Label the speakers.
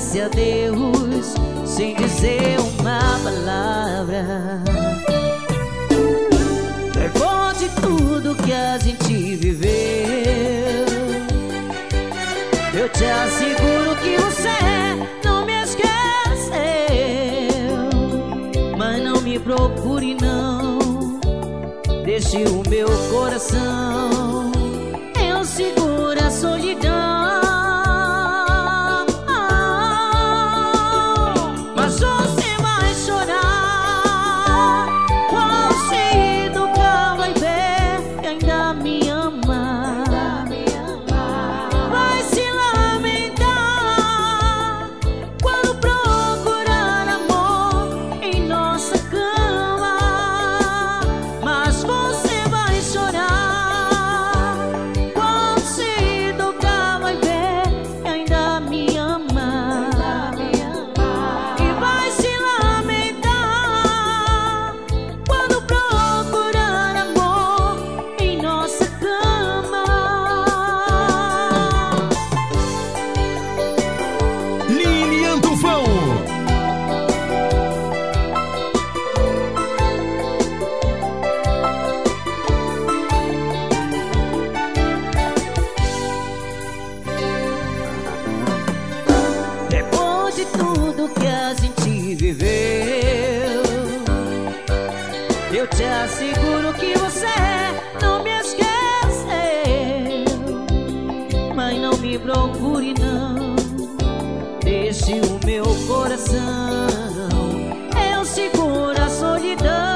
Speaker 1: disse adeus sem dizer uma palavra. Depois de tudo que a gente viveu, eu te asseguro que você não me esqueceu. Mas não me procure não, deixe o meu coração, eu seguro a solidão. Mas você vai chorar, você nunca vai ver que ainda me ama. Vai se lamentar quando procurar amor em nossa cama. Mas você vai chorar, você nunca vai ver que ainda me ama. E vai se lamentar quando procurar amor em nossa cama.
Speaker 2: Lilian Tufão.
Speaker 1: Depois de tudo que a gente viveu, eu te asseguro que você não me esqueceu. Mas não me procure não, deixe o meu coração, eu seguro a solidão.